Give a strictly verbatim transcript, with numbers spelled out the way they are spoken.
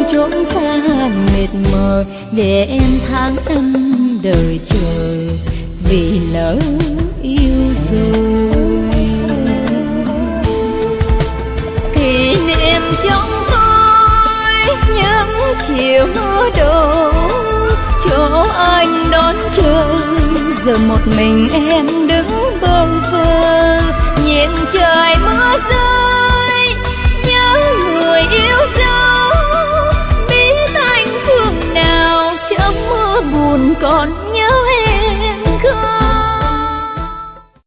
chốn xa mệt mỏi để em tháng năm đời chờ vì lỡ yêu rồi. Kỷ niệm trong tôi những chiều mưa đổ, chỗ anh đón chờ giờ một mình em đứng bơ vơ nhìn trời mưa rơi.